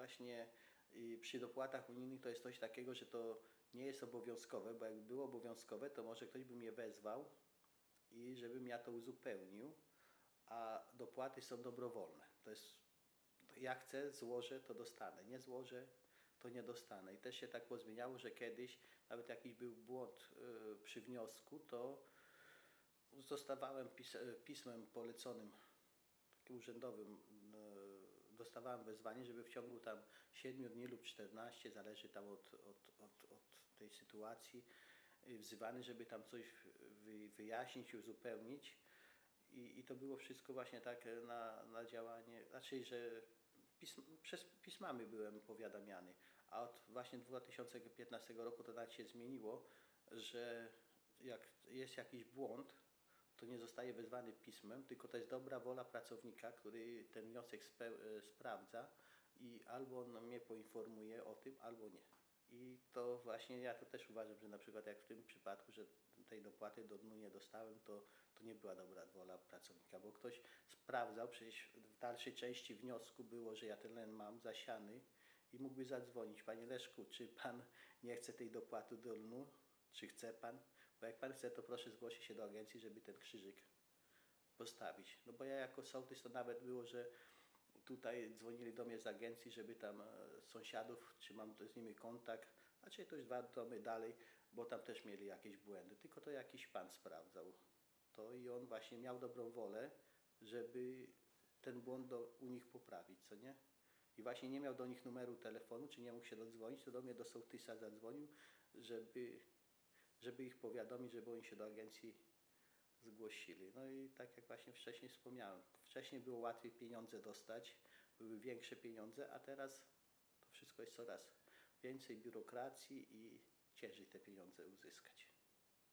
właśnie przy dopłatach unijnych to jest coś takiego, że to nie jest obowiązkowe, bo jakby było obowiązkowe, to może ktoś by mnie wezwał i żebym ja to uzupełnił, a dopłaty są dobrowolne. To jest, ja chcę, złożę, to dostanę, nie złożę, to nie dostanę. I też się tak pozmieniało, że kiedyś nawet jakiś był błąd przy wniosku, to dostawałem pismem poleconym, takim urzędowym, dostawałem wezwanie, żeby w ciągu tam 7 dni lub 14, zależy tam od tej sytuacji, wzywany, żeby tam coś wyjaśnić, uzupełnić. I to było wszystko właśnie tak na działanie, znaczy, że przez pismami byłem powiadamiany, a od właśnie 2015 roku to tak się zmieniło, że jak jest jakiś błąd, to nie zostaje wezwany pismem, tylko to jest dobra wola pracownika, który ten wniosek sprawdza i albo on mnie poinformuje o tym, albo nie. I to właśnie ja to też uważam, że na przykład jak w tym przypadku, że tej dopłaty do dnu nie dostałem, to nie była dobra wola pracownika, bo ktoś sprawdzał, przecież w dalszej części wniosku było, że ja ten len mam zasiany i mógłby zadzwonić: panie Leszku, czy pan nie chce tej dopłaty do dnu, czy chce pan? Bo jak pan chce, to proszę zgłosić się do agencji, żeby ten krzyżyk postawić. No bo ja jako sołtys to nawet było, że tutaj dzwonili do mnie z agencji, żeby tam sąsiadów, czy mam z nimi kontakt, a czy to już 2 domy dalej, bo tam też mieli jakieś błędy, tylko to jakiś pan sprawdzał to i on właśnie miał dobrą wolę, żeby ten błąd u nich poprawić, co nie? I właśnie nie miał do nich numeru telefonu, czy nie mógł się dodzwonić, to do mnie, do sołtysa zadzwonił, żeby ich powiadomić, żeby oni się do agencji zgłosili. No i tak jak właśnie wcześniej wspomniałem, wcześniej było łatwiej pieniądze dostać, były większe pieniądze, a teraz to wszystko jest coraz więcej biurokracji i ciężej te pieniądze uzyskać.